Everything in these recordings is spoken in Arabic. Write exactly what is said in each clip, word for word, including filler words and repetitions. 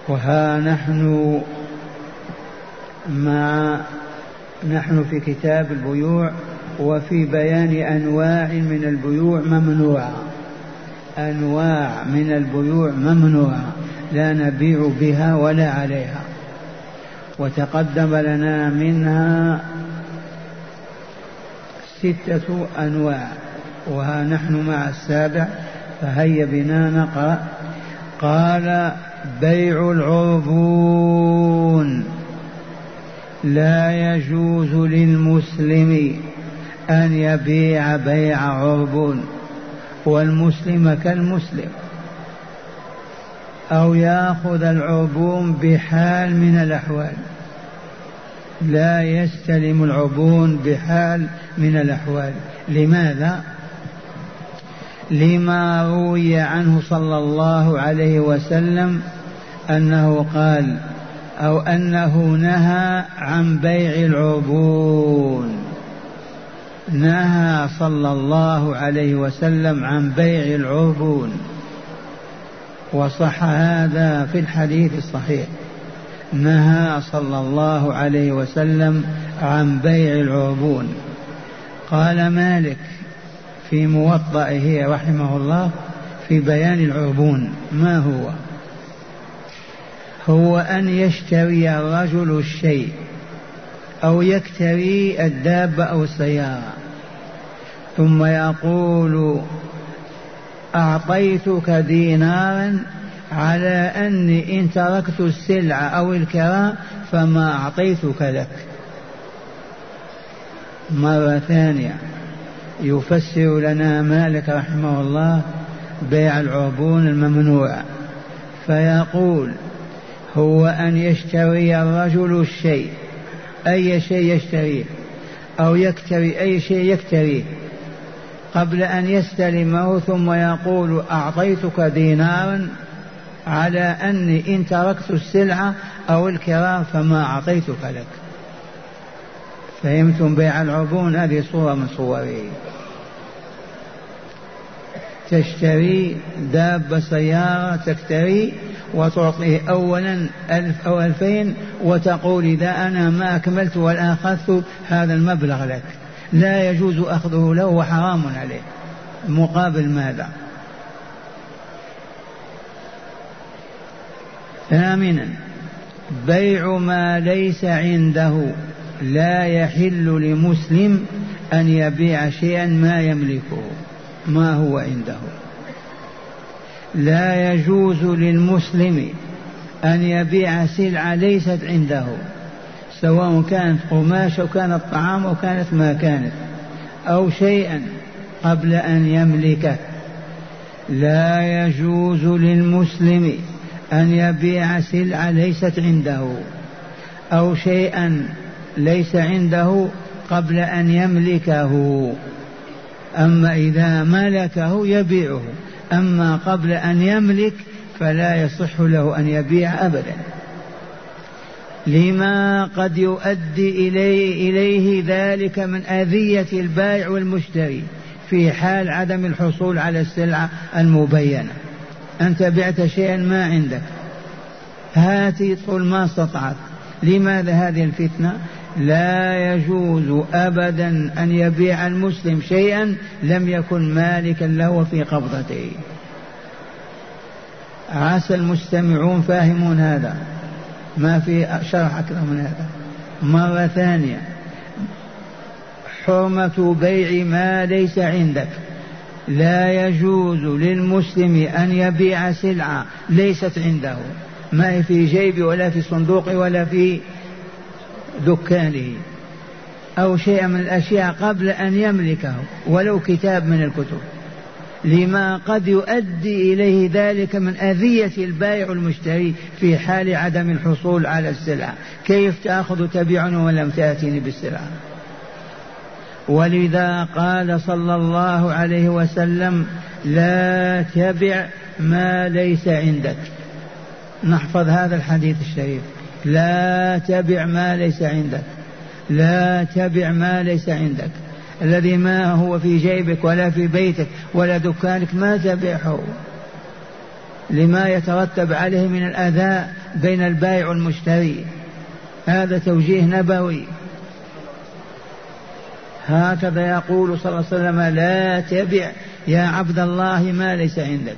وها نحن مع نحن في كتاب البيوع وفي بيان أنواع من البيوع ممنوعة، أنواع من البيوع ممنوعة لا نبيع بها ولا عليها، وتقدم لنا منها ستة أنواع، وها نحن مع السابع، فهيا بنا نقرأ. قال: بيع العربون: لا يجوز للمسلم أن يبيع بيع عربون، والمسلم كالمسلم، أو يأخذ العربون بحال من الأحوال، لا يستلم العربون بحال من الأحوال. لماذا؟ لما روي عنه صلى الله عليه وسلم أنه قال أو أنه نهى عن بيع العربون، نهى صلى الله عليه وسلم عن بيع العربون، وصح هذا في الحديث الصحيح، نهى صلى الله عليه وسلم عن بيع العربون. قال مالك في موطئه رحمه الله في بيان العربون: ما هو؟ هو أن يشتري الرجل الشيء أو يكتري الدابة أو السيارة، ثم يقول: أعطيتك دينارا على أني إن تركت السلعة أو الكراء فما أعطيتك لك. مرة ثانية يفسر لنا مالك رحمه الله بيع العربون الممنوع، فيقول: هو أن يشتري الرجل الشيء، أي شيء يشتريه، أو يكتري أي شيء يكتريه، قبل أن يستلمه ثم يقول: أعطيتك دينارا على أني إن تركت السلعة أو الكراء فما أعطيتك لك. فهمتم بيع العربون؟ هذه صورة من صوره. تشتري دابة سيارة، تكتري وتعطيه أولا ألف أو ألفين وتقول: إذا أنا ما أكملت ولا أخذت هذا المبلغ لك. لا يجوز أخذه له وحرام عليه. مقابل ماذا؟ ثامنا: بيع ما ليس عنده. لا يحل لمسلم أن يبيع شيئا ما يملكه، ما هو عنده. لا يجوز للمسلم أن يبيع سلعة ليست عنده، سواء كانت قماش أو كانت طعام أو كانت ما كانت، أو شيئا قبل أن يملكه. لا يجوز للمسلم أن يبيع سلعة ليست عنده أو شيئا ليس عنده قبل أن يملكه. أما إذا ملكه يبيعه، أما قبل أن يملك فلا يصح له أن يبيع أبدا، لما قد يؤدي إليه, إليه ذلك من أذية البائع والمشتري في حال عدم الحصول على السلعة المبينة. أنت بعت شيئا ما عندك، هاتي تقول ما استطعت. لماذا هذه الفتنة؟ لا يجوز أبدا أن يبيع المسلم شيئا لم يكن مالكا له في قبضته. عسى المستمعون فاهمون هذا، ما في شرح أكثر من هذا. مرة ثانية: حرمة بيع ما ليس عندك. لا يجوز للمسلم أن يبيع سلعة ليست عنده، ما هي في جيبه ولا في صندوقه ولا في دكانه، أو شيء من الأشياء قبل أن يملكه ولو كتاب من الكتب، لما قد يؤدي إليه ذلك من أذية البائع والمشتري في حال عدم الحصول على السلعة. كيف تأخذ تبيعني ولم تأتيني بالسلعة؟ ولذا قال صلى الله عليه وسلم: لا تبع ما ليس عندك. نحفظ هذا الحديث الشريف: لا تبع ما ليس عندك، لا تبع ما ليس عندك. الذي ما هو في جيبك ولا في بيتك ولا دكانك ما تبيعه، لما يترتب عليه من الأذى بين البائع والمشتري. هذا توجيه نبوي. هكذا يقول صلى الله عليه وسلم: لا تبع يا عبد الله ما ليس عندك.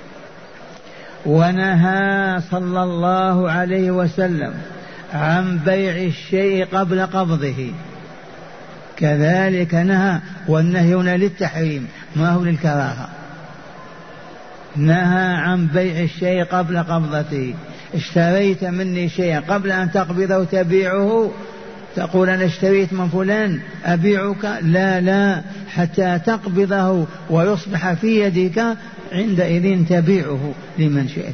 ونهى صلى الله عليه وسلم عن بيع الشيء قبل قبضه، كذلك نهى، والنهي هنا للتحريم ما هو للكراهة. نهى عن بيع الشيء قبل قبضته. اشتريت مني شيئا قبل أن تقبضه تبيعه، تقول أنا اشتريت من فلان أبيعك؟ لا لا، حتى تقبضه ويصبح في يدك، عندئذ تبيعه لمن شئت.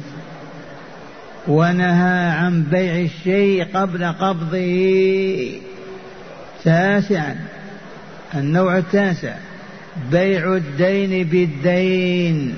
ونهى عن بيع الشيء قبل قبضه. تاسعا، النوع التاسع: بيع الدين بالدين.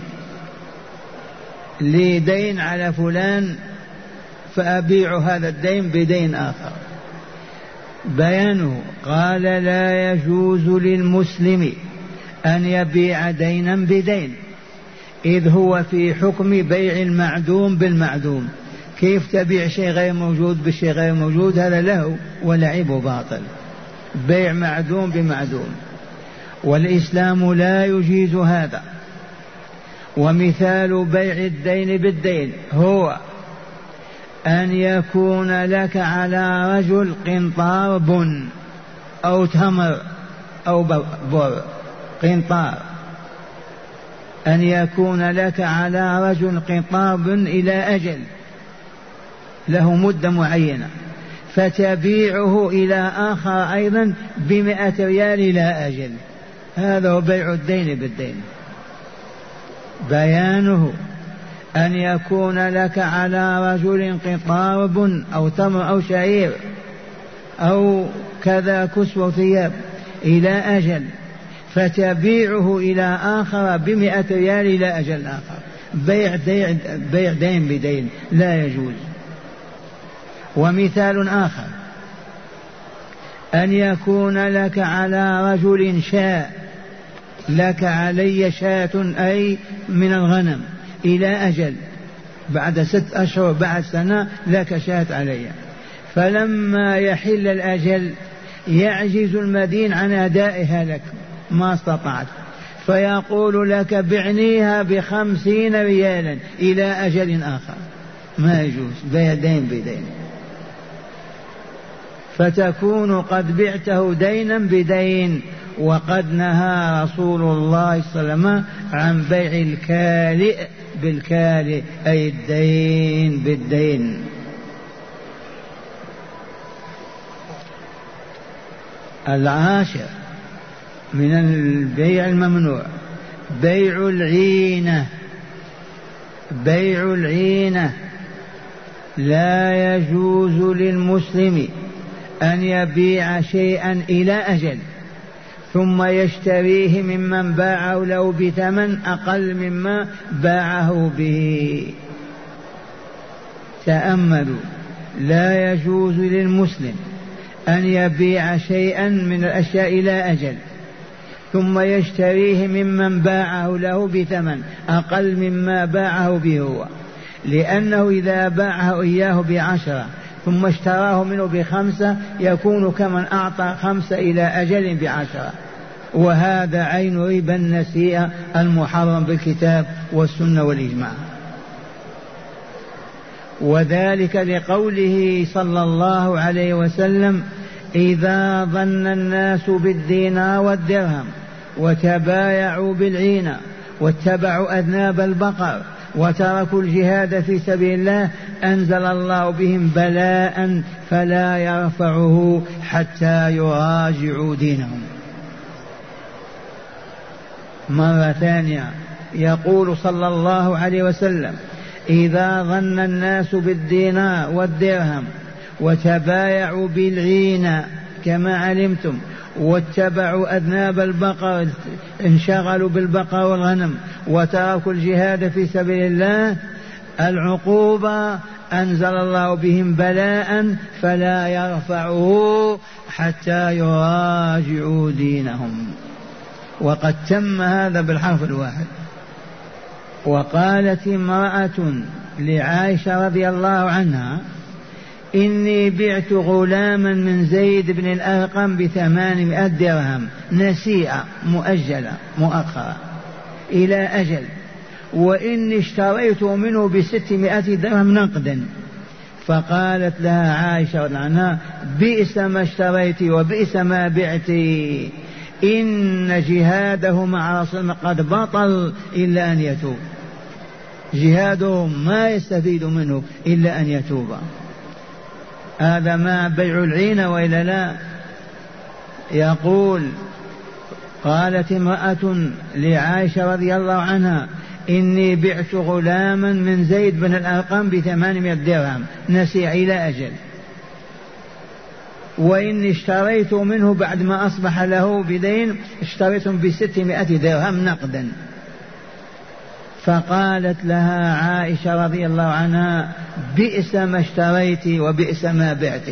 لي دين على فلان فأبيع هذا الدين بدين آخر. بيانه: قال: لا يجوز للمسلم أن يبيع دينا بدين، إذ هو في حكم بيع المعدوم بالمعدوم. كيف تبيع شيء غير موجود بالشيء غير موجود؟ هذا له ولعب باطل. بيع معدوم بمعدوم، والإسلام لا يجيز هذا. ومثال بيع الدين بالدين هو أن يكون لك على رجل قنطار بن أو تمر أو بر. قنطار، أن يكون لك على رجل قنطار بن إلى أجل، له مدة معينة، فتبيعه إلى آخر أيضا بمئة ريال إلى أجل. هذا هو بيع الدين بالدين. بيانه: أن يكون لك على رجل قنطار بن أو تمر أو شعير أو كذا كسوة ثياب إلى أجل، فتبيعه إلى آخر بمئة ريال إلى أجل آخر. بيع دين, بيع دين بدين لا يجوز. ومثال آخر: أن يكون لك على رجل شاة، لك علي شاة أي من الغنم إلى أجل، بعد ست أشهر بعد سنة لك شاة علي، فلما يحل الأجل يعجز المدين عن أدائها لك، ما استطعت، فيقول لك بعنيها بخمسين ريالا إلى أجل آخر. ما يجوز بيع دين بدين، فتكون قد بعته دينا بدين. وقد نهى رسول الله صلى الله عليه وسلم عن بيع الكالئ بالكالئ، أي الدين بالدين. العاشر من البيع الممنوع بيع العينة. بيع العينة لا يجوز للمسلم أن يبيع شيئا إلى أجل ثم يشتريه ممن باعه له بثمن أقل مما باعه به. تأملوا: لا يجوز للمسلم أن يبيع شيئا من الأشياء إلى أجل ثم يشتريه ممن باعه له بثمن أقل مما باعه به هو، لأنه إذا باعه إياه بعشرة ثم اشتراه منه بخمسة يكون كمن أعطى خمسة إلى أجل بعشرة، وهذا عين ربا النسيئة المحرم بالكتاب والسنة والإجماع. وذلك لقوله صلى الله عليه وسلم: إذا ظن الناس بالدينار والدرهم وتبايعوا بالعينة واتبعوا أذناب البقر وتركوا الجهاد في سبيل الله أنزل الله بهم بلاء فلا يرفعه حتى يراجعوا دينهم. مرة ثانية يقول صلى الله عليه وسلم: إذا ظن الناس بالدينار والدرهم وتبايعوا بالعينة كما علمتم واتبعوا أذناب البقر، انشغلوا بالبقر والغنم وتركوا الجهاد في سبيل الله، العقوبة أنزل الله بهم بلاء فلا يرفعه حتى يراجعوا دينهم. وقد تم هذا بالحرف الواحد. وقالت امرأة لعائشة رضي الله عنها: إني بعت غلاما من زيد بن الأرقم بثمانمائة درهم نسيئة مؤجلة مؤخرة إلى أجل، وإني اشتريت منه بستمائة درهم نقدا. فقالت لها عائشة رضي الله عنها: بئس ما اشتريت وبئس ما بعت، إن جهاده مع رسول الله قد بطل إلا أن يتوب. جهاده ما يستفيد منه إلا أن يتوب. هذا ما بيع العين وإلا لا؟ يقول: قالت امرأة لعائشة رضي الله عنها: إني بعت غلاما من زيد بن الأرقم بثمانمائة درهم نسيع إلى أجل، وإني اشتريت منه بعد ما أصبح له بدين اشتريته بستمائة درهم نقدا. فقالت لها عائشة رضي الله عنها: بئس ما اشتريت وبئس ما بعت.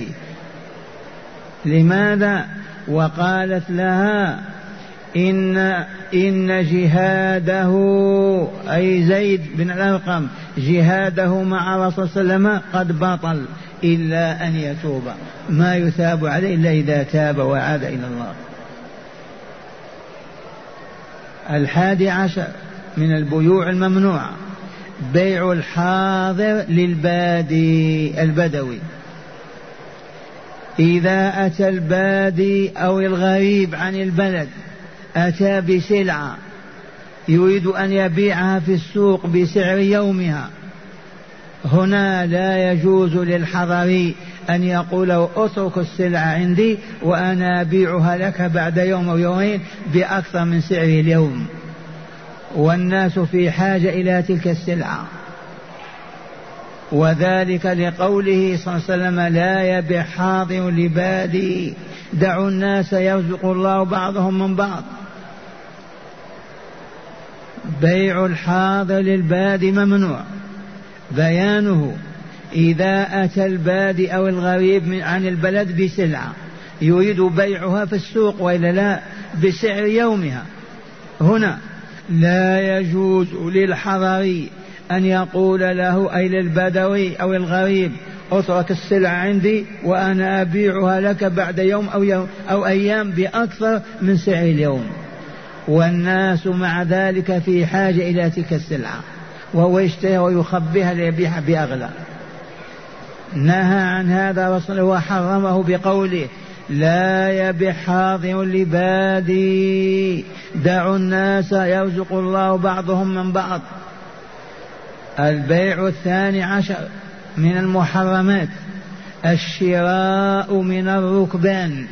لماذا؟ وقالت لها: إن إن جهاده أي زيد بن الأرقم جهاده مع رسول صلى الله عليه وسلم قد بطل إلا أن يتوب، ما يثاب عليه إلا إذا تاب وعاد إلى الله. الحادي عشر من البيوع الممنوعة: بيع الحاضر للبادي البدوي. إذا أتى البادي أو الغريب عن البلد أتى بسلعة يريد أن يبيعها في السوق بسعر يومها، هنا لا يجوز للحضري أن يقول اترك السلعة عندي وأنا أبيعها لك بعد يوم أو يومين بأكثر من سعر اليوم، والناس في حاجة إلى تلك السلعة. وذلك لقوله صلى الله عليه وسلم: لا يبيع حاضر لبادي، دعوا الناس يرزق الله بعضهم من بعض. بيع الحاضر للبادي ممنوع. بيانه: إذا أتى البادي أو الغريب من عن البلد بسلعة يريد بيعها في السوق وإلا لا بسعر يومها، هنا لا يجوز للحضري أن يقول له أي للبدوي أو الغريب: اترك السلعة عندي وأنا أبيعها لك بعد يوم أو, يوم أو أيام بأكثر من سعر اليوم، والناس مع ذلك في حاجة إلى تلك السلعة، وهو يشتري ويخبيها ليبيعها بأغلى. نهى عن هذا رسول الله وحرمه بقوله: لا يبيع حاضر لبادي، دعوا الناس يرزق الله بعضهم من بعض. البيع الثاني عشر من المحرمات: الشراء من الركبان.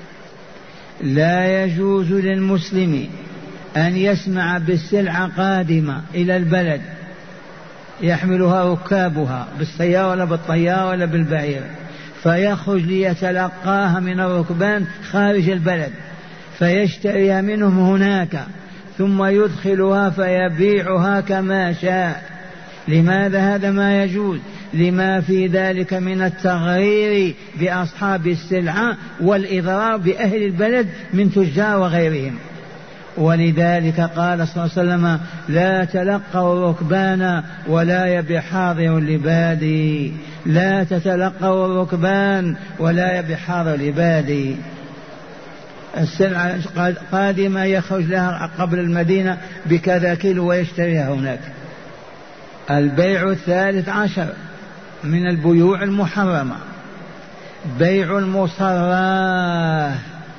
لا يجوز للمسلم أن يسمع بالسلعة قادمة إلى البلد يحملها ركابها بالسيارة ولا بالطيارة ولا بالبعير، فيخرج ليتلقاها من الركبان خارج البلد فيشتريها منهم هناك ثم يدخلها فيبيعها كما شاء. لماذا هذا ما يجوز؟ لما في ذلك من التغرير بأصحاب السلعة والإضرار بأهل البلد من تجار وغيرهم. ولذلك قال صلى الله عليه وسلم: لا تلقوا الركبان ولا يبيع حاضر لبادي. لا تتلقوا الركبان ولا يبيع حاضر لبادي. السلعة قادمة يخرج لها قبل المدينة بكذا كيلو ويشتريها هناك. البيع الثالث عشر من البيوع المحرمة: بيع المصراه.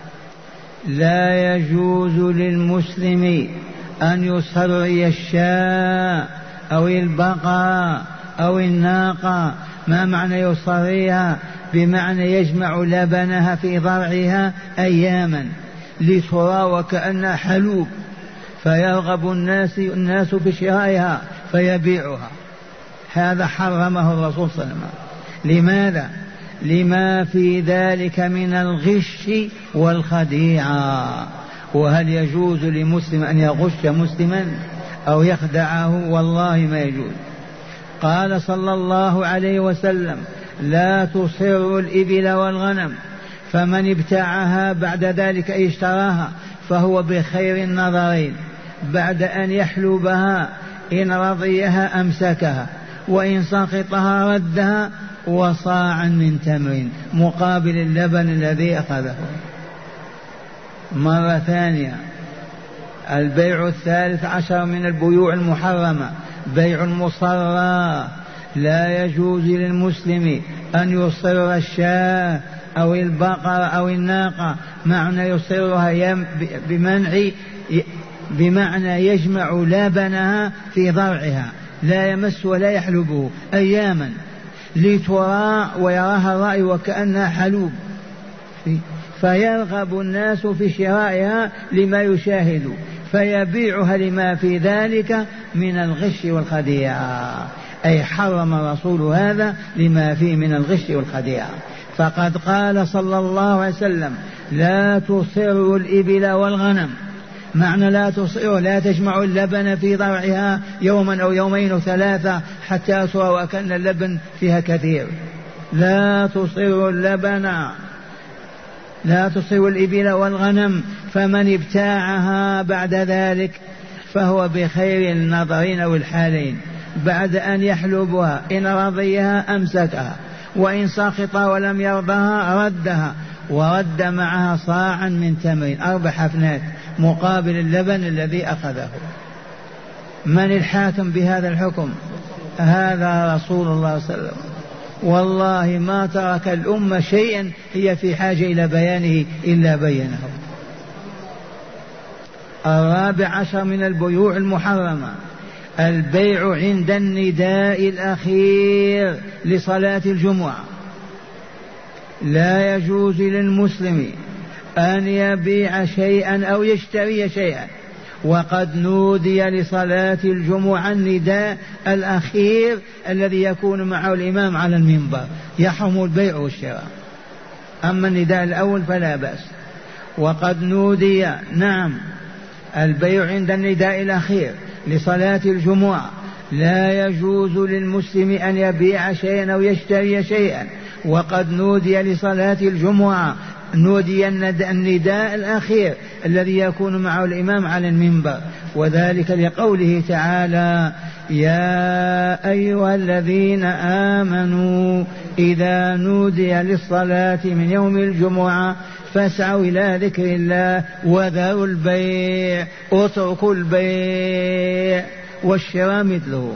لا يجوز للمسلم أن يصري الشاة أو البقرة أو الناقة. ما معنى يصريها؟ بمعنى يجمع لبنها في ضرعها أياما لترى وكأنها حلوب، فيرغب الناس الناس بشرائها فيبيعها. هذا حرمه الرسول صلى الله عليه وسلم. لماذا؟ لما في ذلك من الغش والخديعة. وهل يجوز لمسلم أن يغش مسلما أو يخدعه؟ والله ما يجوز. قال صلى الله عليه وسلم: لا تصر الإبل والغنم، فمن ابتاعها بعد ذلك أي اشتراها فهو بخير النظرين، بعد أن يحلبها إن رضيها أمسكها، وإن سقطها ردها، وصاعا من تمر مقابل اللبن الذي أخذه. مرة ثانية، البيع الثالث عشر من البيوع المحرمة بيع المصرى. لا يجوز للمسلم أن يصر الشاة أو البقرة أو الناقة، معنى يصرها بمنع بمعنى يجمع لبنها في ضرعها، لا يمس ولا يحلبه أياما لترى ويراها الرأي وكأنها حلوب، فيرغب الناس في شرائها لما يشاهد، فيبيعها لما في ذلك من الغش والخديعة. أي حرم الرسول هذا لما فيه من الغش والخديعة. فقد قال صلى الله عليه وسلم: لا تصروا الإبل والغنم، معنى لا تصروا لا تجمع اللبن في ضرعها يوما أو يومين أو ثلاثة حتى ترى وكأن اللبن فيها كثير. لا تصروا اللبن، لا تصروا الإبل والغنم، فمن ابتاعها بعد ذلك فهو بخير النظرين أو الحالين، بعد أن يحلبها إن رضيها أمسكها، وإن سقط ولم يرضها ردها، ورد معها صاعا من تمر أربع حفنات مقابل اللبن الذي أخذه. من الحاكم بهذا الحكم؟ هذا رسول الله صلى الله عليه وسلم. والله ما ترك الأمة شيئا هي في حاجة إلى بيانه إلا بينه. الرابع عشر من البيوع المحرمة البيع عند النداء الأخير لصلاة الجمعة. لا يجوز للمسلم أن يبيع شيئا أو يشتري شيئا وقد نودي لصلاة الجمعة النداء الأخير الذي يكون معه الإمام على المنبر، يحرم البيع والشراء. أما النداء الأول فلا بأس. وقد نودي، نعم، البيع عند النداء الأخير لصلاة الجمعة. لا يجوز للمسلم أن يبيع شيئا أو يشتري شيئا وقد نودي لصلاة الجمعة، نودي النداء الأخير الذي يكون معه الإمام على المنبر، وذلك لقوله تعالى: يا أيها الذين آمنوا إذا نودي للصلاة من يوم الجمعة فاسعوا إلى ذكر الله وذروا البيع، اتركوا البيع والشراء مثله.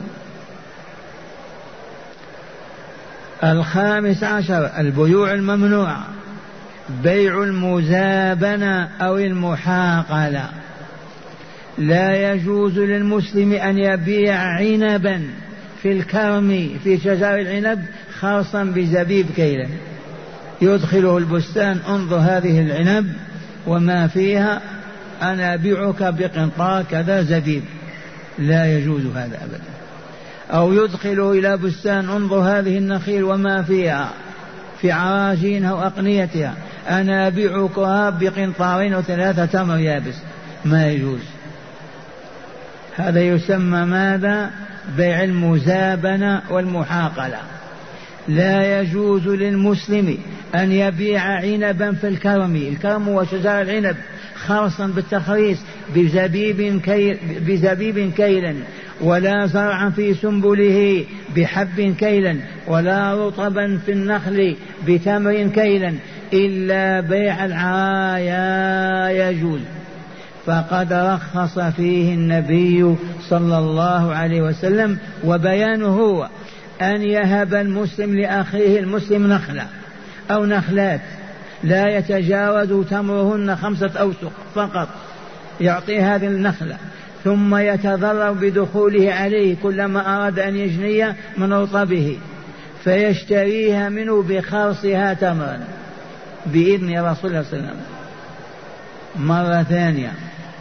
الخامس عشر البيوع الممنوعة بيع المزابنة أو المحاقلة. لا يجوز للمسلم أن يبيع عنبا في الكرم في شجر العنب خاصا بزبيب كيلا، يدخله البستان: انظر هذه العنب وما فيها، أنا أبيعك بقنطار كذا زبيب. لا يجوز هذا أبدا. أو يدخله إلى بستان: انظر هذه النخيل وما فيها في عراجينها وأقنيتها، أنا أبيعكها بقنطارين وثلاثة تمر يابس. ما يجوز. هذا يسمى ماذا؟ بيع المزابنة والمحاقلة. لا يجوز للمسلم أن يبيع عنبا في الكرم، الكرم هو شجر العنب، خرصا بالتخريص بزبيب كيل بزبيب كيلا، ولا زرعا في سنبله بحب كيلا، ولا رطبا في النخل بتمر كيلا، إلا بيع العرايا يجوز. فقد رخص فيه النبي صلى الله عليه وسلم، وبيانه هو أن يهب المسلم لأخيه المسلم نخلة أو نخلات لا يتجاوز تمرهن خمسة أوسق فقط، يعطي هذه النخلة ثم يتضرر بدخوله عليه كلما أراد أن يجني من رطبه، فيشتريها منه بخرصها تمرا بإذن رسول الله صلى الله عليه وسلم. مرة ثانية،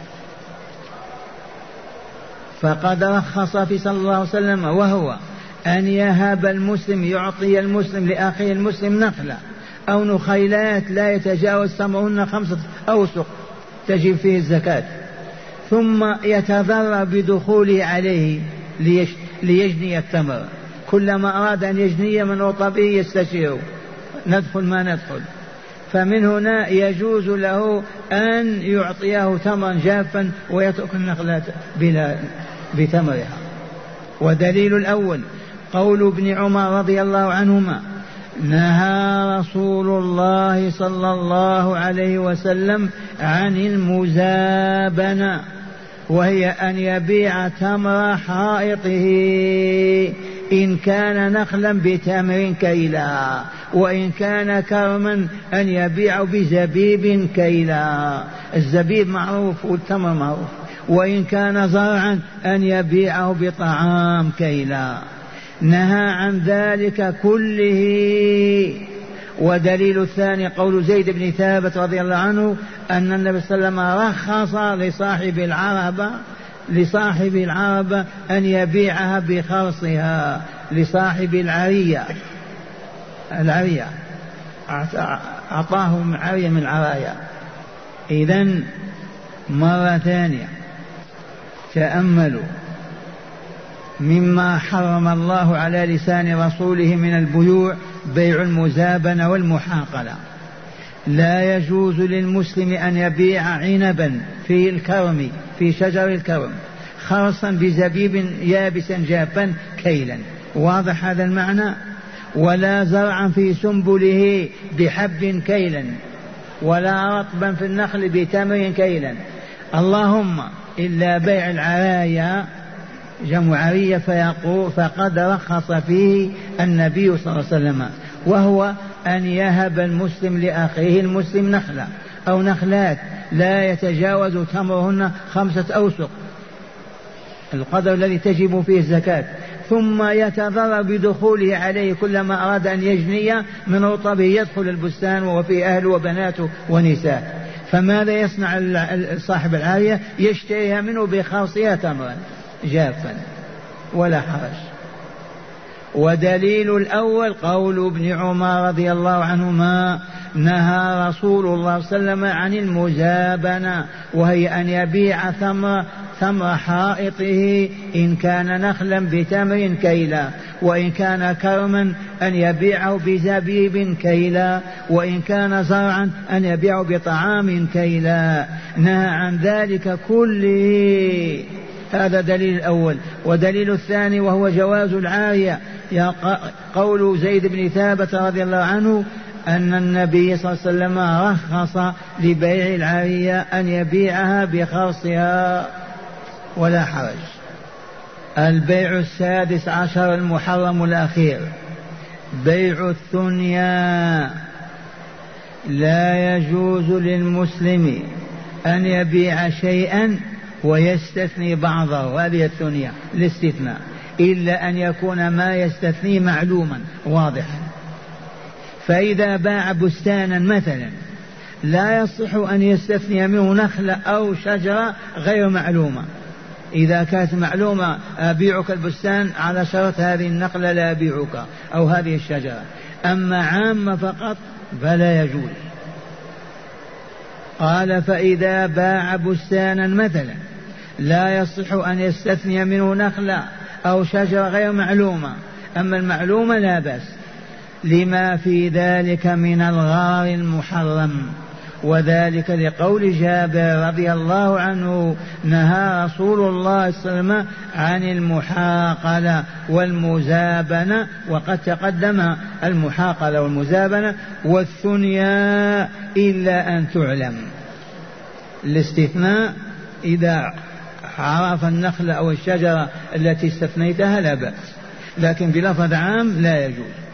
فقد رخص في صلى الله عليه وسلم، وهو أن يهب المسلم، يعطي المسلم لأخيه المسلم نخلة أو نخيلات لا يتجاوز ثمرهن خمسة أوسق تجب فيه الزكاة، ثم يتضرر بدخوله عليه ليجني التمر، كلما أراد أن يجني من رطبه يستشير: ندخل ما ندخل. فمن هنا يجوز له أن يعطيه تمرا جافا ويترك النخلة بلا بثمرها. ودليل الأول: قول ابن عمر رضي الله عنهما: نهى رسول الله صلى الله عليه وسلم عن المزابنة، وهي أن يبيع تمر حائطه إن كان نخلا بتمر كيلا، وإن كان كرما أن يبيع بزبيب كيلا. الزبيب معروف والتمر معروف. وإن كان زرعا أن يبيعه بطعام كيلا. نهى عن ذلك كله. ودليل الثاني قول زيد بن ثابت رضي الله عنه أن النبي صلى الله عليه وسلم رخص لصاحب العربة لصاحب العربة أن يبيعها بخرصها، لصاحب العرية العرية أعطاهم عرية من العرايا. إذن مرة ثانية تأملوا مما حرم الله على لسان رسوله من البيوع بيع المزابنة والمحاقلة. لا يجوز للمسلم أن يبيع عنبا في الكرم في شجر الكرم خرصا بزبيب يابسا جافا كيلا، واضح هذا المعنى؟ ولا زرعا في سنبله بحب كيلا، ولا رطبا في النخل بتمر كيلا، اللهم إلا بيع العرايا جمع عرية فيقول فقد رخص فيه النبي صلى الله عليه وسلم، وهو أن يهب المسلم لأخيه المسلم نخلة أو نخلات لا يتجاوز تمرهن خمسة أوسق، القدر الذي تجب فيه الزكاة، ثم يتضرر بدخوله عليه كلما أراد أن يجني من رطبه يدخل البستان وفي أهله وبناته ونساء. فماذا يصنع صاحب العارية؟ يشتريها منه بخرصها تمرا جافا ولا حرج. ودليل الأول قول ابن عمر رضي الله عنهما: نهى رسول الله صلى الله عليه وسلم عن المزابنة، وهي أن يبيع ثمر ثمر حائطه إن كان نخلا بتمر كيلا، وإن كان كرما أن يبيعه بزبيب كيلا، وإن كان زرعا أن يبيعه بطعام كيلا. نهى عن ذلك كله. هذا دليل الأول. ودليل الثاني وهو جواز العارية، قول زيد بن ثابت رضي الله عنه أن النبي صلى الله عليه وسلم رخص لبيع العارية أن يبيعها بخرصها ولا حرج. البيع السادس عشر المحرم الأخير بيع الثنيا. لا يجوز للمسلم أن يبيع شيئا ويستثني بعضه، هذه الثنيا الاستثناء، إلا أن يكون ما يستثني معلوما واضحا. فإذا باع بستانا مثلا لا يصح أن يستثني منه نخلة أو شجرة غير معلومة. إذا كانت معلومة أبيعك البستان على شرط هذه النخلة لا أبيعك أو هذه الشجرة، أما عامة فقط فلا يجوز. قال: فإذا باع بستانا مثلا لا يصح أن يستثني منه نخلة أو شجرة غير معلومة، أما المعلومة لا بأس، لما في ذلك من الغرر المحرم. وذلك لقول جابر رضي الله عنه: نهى رسول الله صلى الله عليه وسلم عن المحاقلة والمزابنة، وقد تقدم المحاقلة والمزابنة والثنيا إلا أن تعلم. الاستثناء إذا عرف النخلة أو الشجرة التي استثنيتها لا بأس، لكن بلفظ عام لا يجوز.